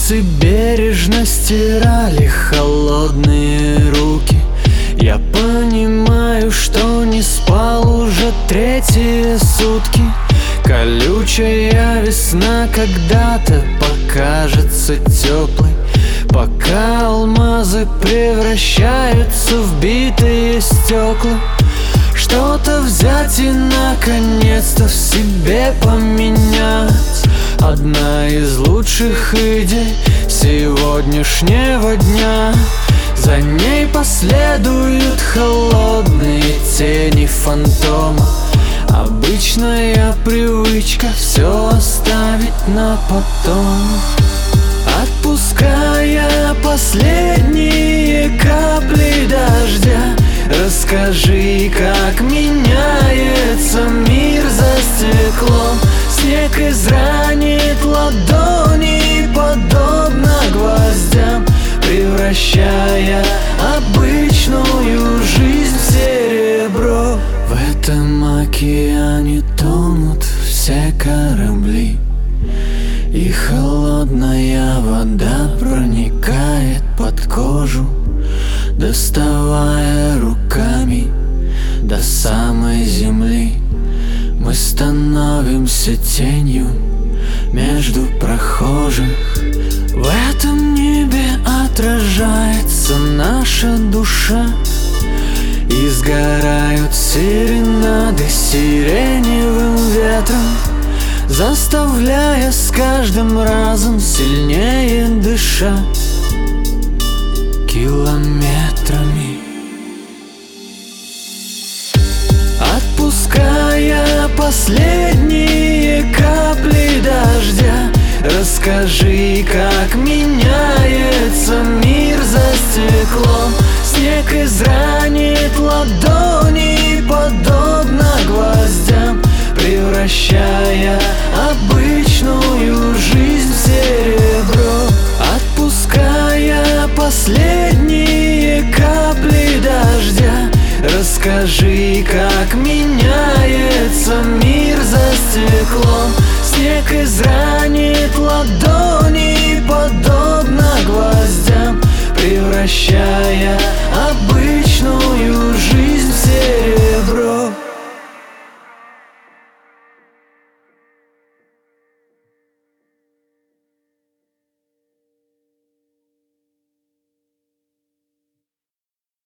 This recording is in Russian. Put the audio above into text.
Пальцы бережно стирали холодные руки. Я понимаю, что не спал уже третьи сутки. Колючая весна когда-то покажется теплой, пока алмазы превращаются в битые стекла. Что-то взять и наконец-то в себе поменять. Одна из лучших идей сегодняшнего дня. За ней последуют холодные тени фантома. Обычная привычка все оставить на потом. Отпуская последние капли дождя, расскажи, как меняется мир за стеклом. Снег изранит ладони, подобно гвоздям, превращая обычную жизнь в серебро. В этом океане тонут все корабли, и холодная вода проникает под кожу, доставая руками до самой земли. Мы становимся тенью между прохожих. В этом небе отражается наша душа, и сгорают серенады сиреневым ветром, заставляя с каждым разом сильнее дышать километрами. Отпуская последние капли дождя, расскажи, как меняется мир за стеклом. Снег изранит ладони, подобно гвоздям, превращая обычную жизнь в серебро. Отпуская последние капли дождя, расскажи, как меняется мир за стеклом. Снег изранит ладони, подобно гвоздям, превращая обычную жизнь